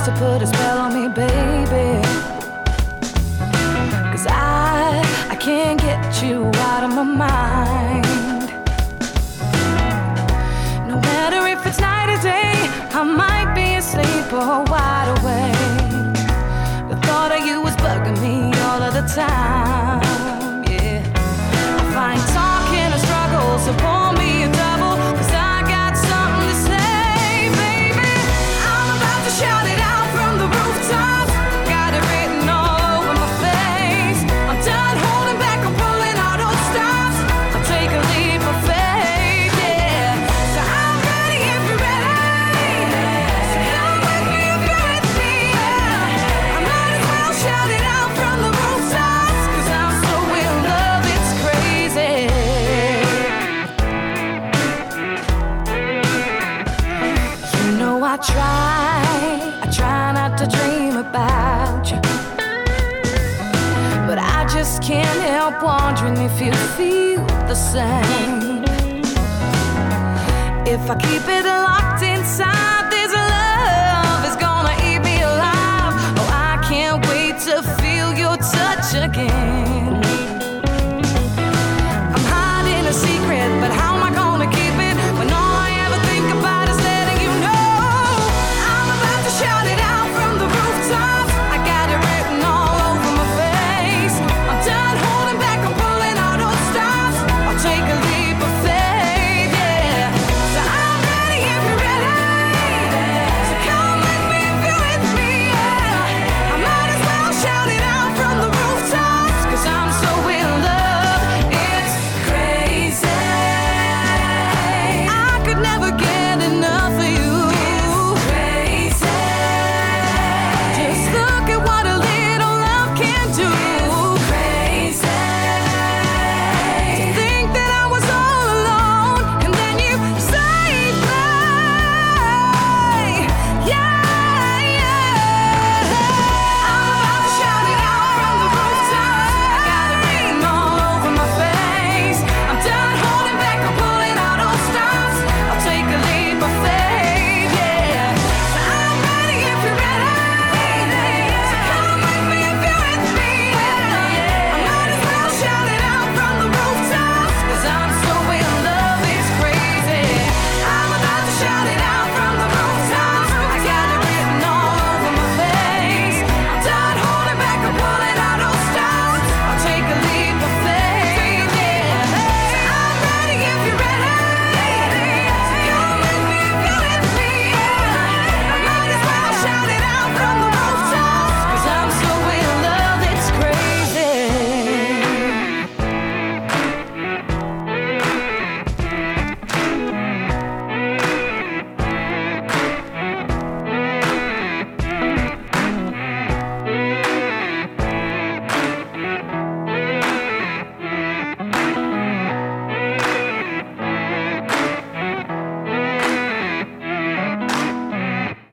to put a spell on me, baby. 'Cause I can't get you out of my mind. No matter if it's night or day, I might be asleep or wide awake. The thought of you is bugging me all of the time, yeah. I find talking a struggle, so pour me a double, 'cause I got something to say, baby. I'm about to shout it out from the rooftops. Got it written all over my face. I'm done holding back, I'm pulling all those stops. I'll take a leap of faith, yeah. So I'm ready if you're ready. So come with me if you're with me, yeah. I might as well shout it out from the rooftops, 'cause I'm so in love, it's crazy. You know I try not to dream about you, but I just can't help wondering if you feel the same. If I keep it locked inside,